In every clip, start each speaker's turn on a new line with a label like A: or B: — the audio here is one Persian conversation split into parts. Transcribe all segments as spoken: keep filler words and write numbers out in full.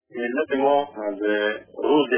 A: ملت ما از روز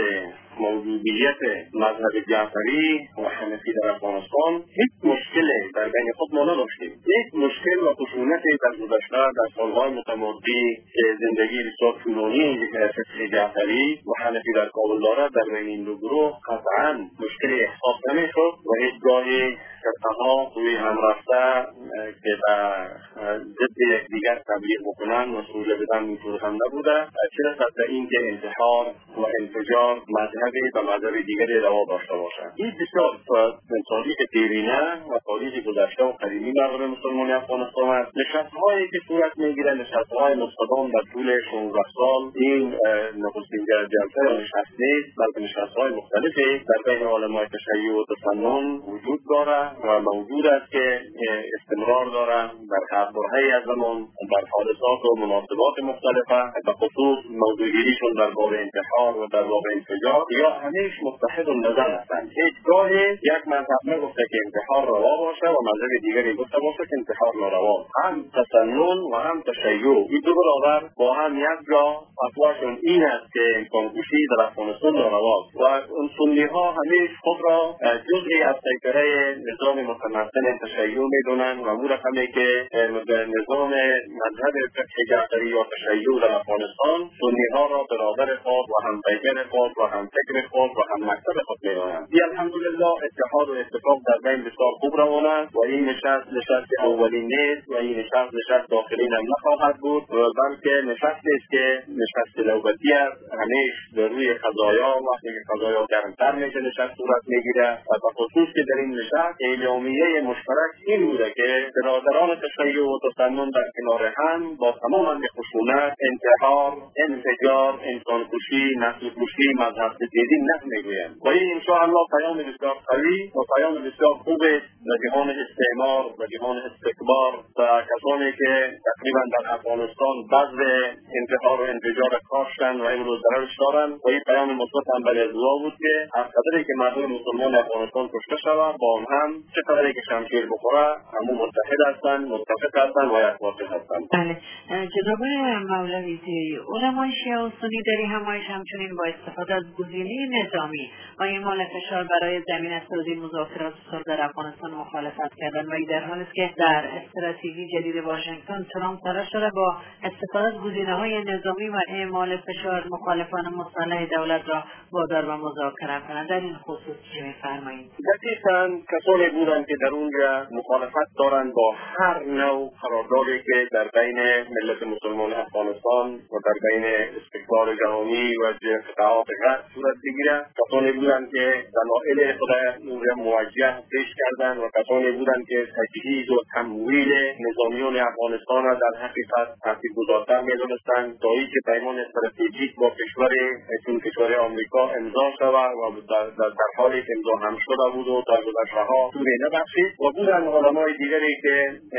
A: موجودیت مذهب جعفری و حنفی در افغانستان هیچ مشکلی در بین خود ما نداشتیم. هیچ مشکل و خشونتی در گذشته در سالهای متمادی که زندگی بسیار طولانی فقه جعفری و حنفی در کابل دارد در بین این دو گروه قطعا مشکلی احساس نمی‌شد و هیچ گاهی فرقه‌ها روی هم رفته که در ضد یکدیگر تبلیغ بکنن و سوژه بدن اینطور هم نبوده. چه رسد به اینکه انتحار و انفجار مذهبی و مذهب دیگری روا داشته باشد. این بسیار تاریخ دیرینه و تاریخ گذشته و قدیمی مردم مسلمان افغانستان است. نشست‌هایی که صورت می‌گیرد نشست‌های مستدام در طول شانزده سال این نخستین جلسه یا نشست نیست، بلکه نشست‌های مختلفی در بین علمای تشیع و تسنن وجود دارد و موجود است که استمرار دارد در هر برهه‌ای از زمان در حادثات و مناسبات مختلفه، به خصوص موضوعگیریشون در باب انتحار و در باب انفجار یا همیش متحد النظر هستند. هیچ گاهی یک مذهب نگفته که انتحار روا باشه و مذهب دیگری گفته باشه که انتحار ناروا. هم تسنن و هم تشیع این دو برادر با هم یک جا فتواشون این است که انسان‌کشی در افغانستان نارواست و اون سنی‌ها همیش خود را جزئی از پیکره نظام متمدن تشیع میدونن و اون رقمی که نظام مذهب فقه جعفری یا تشیع در افغانستان سنی‌ها را برادر خود و هم پیکر خود و هم فکر خود و هم مکتب خود میدونن. الحمدلله اتحاد و اتفاق در بین بسیار خوب روان است و این نشست نشست اولین نیست و این نشست نشست داخلین هم نخواهد بود و بلکه نشستی است که نشست نوبتی است. همیش در روی قضایا وقتی که قضایا گرمتر میشه نشست صورت میگیره و به خصوص که در این نشست اعلامیه مشترک این بوده که برادران تشیع و تسنن در کنار هم با تمام خشونت انتحار، انفجار، انسان‌کشی، نسل‌کشی، مذهب ستیزی نمیگویند و این انشاءالله پیام بسیار قوی و پیام بسیار خوب است به جهان استعمار و جهان استکبار و کسانی که تقریبا در افغانستان بعض انتحار و انفجار کاشتن و امروز درش دارند و این پیام مثبت هم برای دعا بود که هر قدری که مردم مسلمان افغانستان کشته شود با آن هم چه قدری که شمشیر بخوره همون متحد هستند، متفق هستند و یکپارچه هستند.
B: بله جناب مولوی زیایی، علمای شیعه و سنی در این همایش همچنین با استفاده از گزینه نظامی و اعمال فشار برای زمینه‌سازی مذاکرات صلح در افغانستان مخالفت کردند و این در حالی است که در استراتژی جدید واشنگتن ترامپ تلاش دارد با استفاده از گزینه‌های نظامی و اعمال فشار مخالفان مسلح دولت را وادار به مذاکره کنند. در این خصوص چه می‌فرمایید؟
A: دقیقاً کسانی بودند که در اونجا مخالفت دارند با هر نوع قراردادی که در بین ملت مسلمان افغانستان و در بین استقلال جهانی و قطعات غرب صورت بگیرد. کسانی بودند که دلایل خود اونجا موجه پیش کردند و کسانی بودند که تجهیز و تمویل نظامیان افغانستان را در حقیقت تاثیرگذارتر می‌دانستند تا اینکه پیمان استراتژیک با کشور چون کشور آمریکا امضا شود و در, در, در حالی که امضا هم شده بود و در گذشته‌ها طوری نبخشید و بودند علمای دیگری که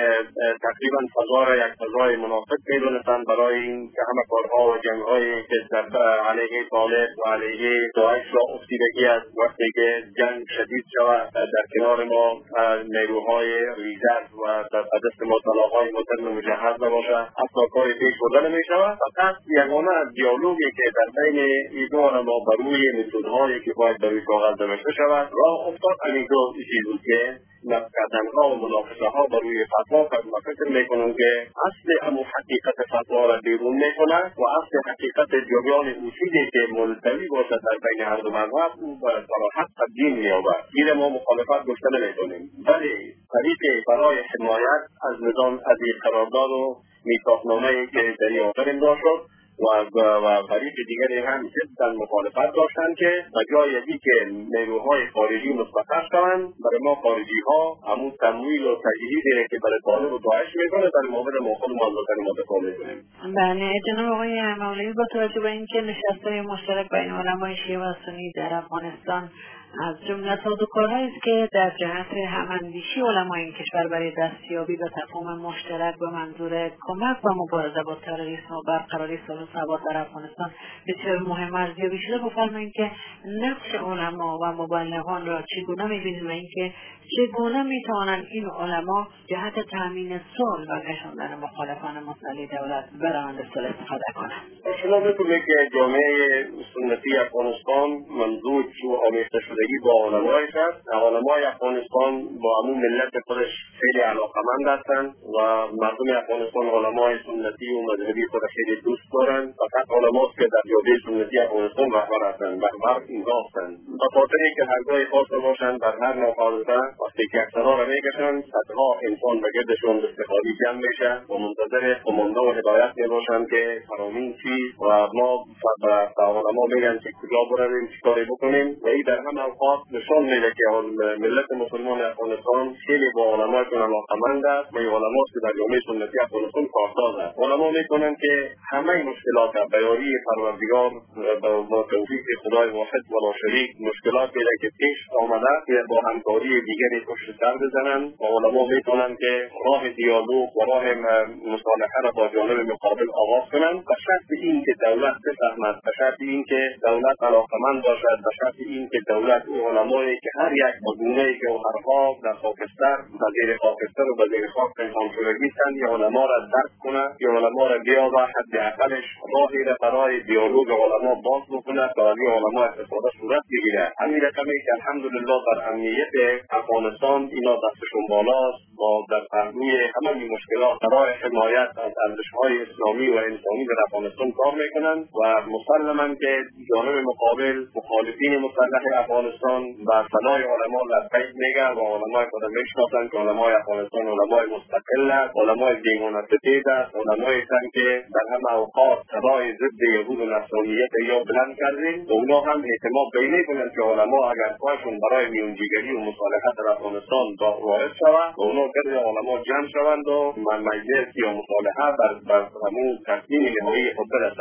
A: تقریبا فضا را یک فضای مناسب می‌دانستند برای این که همه کارها و جنگ‌هایی که در علیه طالب و علیه داعش را افتیدگی است وقتی که جنگ شدید شود در کنار ما نیروهای ریزرو و در دست ما طلاق‌های مدرن مجهز نباشه اصلا کاری پیش برده نمی‌شود. فقط یگانه دیالوگی که در بین این دو علما بر روی متدهایی که باید بر روی کاغذ نوشته شود راه افتاد. همین دو چیز بود که کردنها و مناقشه‌ها بر روی فتوا کرد و فکر می‌کنم که اصل امو حقیقت فتوا را بیرون می‌کند و اصل حقیقت جریان اصولی که ملتوی باشد در بین هر دو مذهب او به صراحت تبیین می‌یابد. این ما مخالفت گفته نمی‌کنیم، ولی طریق برای حمایت از نظام از این قرارداد و میثاقنامه‌ای که در این آخر امضا شد و و فریق دیگری هم جدا مخالفت داشتند که بجای اینکه نیروهای خارجی مستقر شوند برای ما خارجی ها همون تمویل و تجهیزی که برای طالب و داعش میکنه در مقابل ما خود مذاکره مدافع میکنیم.
B: بله جناب آقای مولوی، با توجه به اینکه نشست‌های مشترک بین علمای شیعه و سنی در افغانستان از جمله سازوکارهایی است که در جهت هماندیشی علمای این کشور برای دستیابی به تفاهم مشترک به منظور کمک و مبارزه با تروریسم و برقراری صلح و ثبات در افغانستان بسیار مهم ارزیابی شده. بفرمایید که نقش علما و مبلغان را چگونه می‌بینید و اینکه چگونه می‌توانند این علما جهت تامین صلح و کشاندن مخالفان مسلح دولت برای صلح استفاده کنند؟
A: شما می‌تونید که جامعه سنتی افغانستان منظور و آمیخته شدگی با علمایش است. علمای افغانستان با عموم ملت خودش خیلی علاقمند هستند و مردم افغانستان علمای سنتی و مذهبی خود خیلی دوست دارند. فقط علماست که در جامعه سنتی افغانستان رهبر هستند، رهبر اینجا هستند. به خاطر اینکه هر جای خاص باشند در هر نوحادثه وقتی که اکثرها را میکشند صدها انسان به گردشون استفادی جمع میشه و منتظر قمانده و هدایت میباشند که فرامین چیست و ما به علما میگن که کجا برویم چیکاری بکنیم و این در همه اوقات نشان میده که ملت مسلمان افغانستان خیلی با علمایشون علاقمند است و این علماست که در جامعه سنتی افغانستان کارساز است. علما میکنن که همه مشکلات به یاری پروردگار با توفیق خدای واحد و لا شریک مشکلاتی که پیش آمده که با همکاری دیگری پشت سر بزنن و علما میکنن که راه دیالوگ و راه مصالحه را با جانب مقابل آغاز کنن به شرط این که دولت بفهمد، به شرط این که دولت علاقمند باشد، به شرط این که دولت او علمایی که هر یک با گونه‌ای که هرها در خاکستر و زیر خاکستر و زیر خاک پنهان شده نیستند یا علما را درک کنه یا علما را بیاورد حداقلش راهی را برای دیالوگ علما باز بکنه تا از این علما استفاده صورت بگیره. همین رقمی که الحمدلله در امنیت افغانستان اینا دستشون بالاست با در پهلوی همه مشکلات برای حمایت از ارزش‌های اسلامی و انسانی در افغانستان کار میکنن و مسلماً که جانب مقابل مخالفین مسلح افغانستان و صدای علما لبیک میگه و علمای خود میشناسن که علمای افغانستان علمای مستقل است، علمای بی‌منافسه است، علمایی هستند که در همه اوقات صدای ضد یهود و نصرانیت یا بلند کردیم و اونا هم اعتماد بینه کنند که علما اگر پایشون برای میونجیگری و مصالحت در افغانستان وارد شود و اونا گرد علما جمع شوند و مجلس یا مصالحه بر همون تصمیم نهایی خود برسند.